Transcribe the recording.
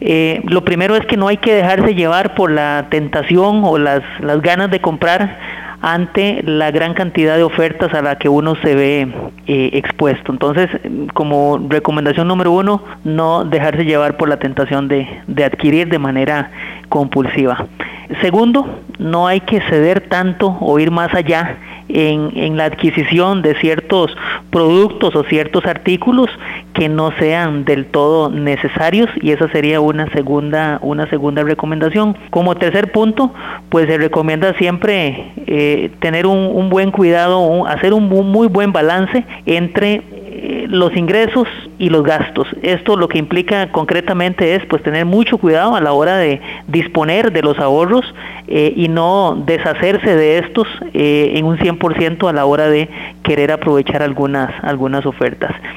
Lo primero es que no hay que dejarse llevar por la tentación o las ganas de comprar ante la gran cantidad de ofertas a la que uno se ve expuesto. Entonces, como recomendación número 1, no dejarse llevar por la tentación de adquirir de manera compulsiva. Segundo, no hay que ceder tanto o ir más allá en la adquisición de ciertos productos o ciertos artículos que no sean del todo necesarios, y esa sería una segunda recomendación. Como tercer punto, pues se recomienda siempre tener un buen cuidado, hacer un muy buen balance entre los ingresos y los gastos. Esto lo que implica concretamente es pues tener mucho cuidado a la hora de disponer de los ahorros y no deshacerse de estos en un 100% a la hora de querer aprovechar algunas ofertas.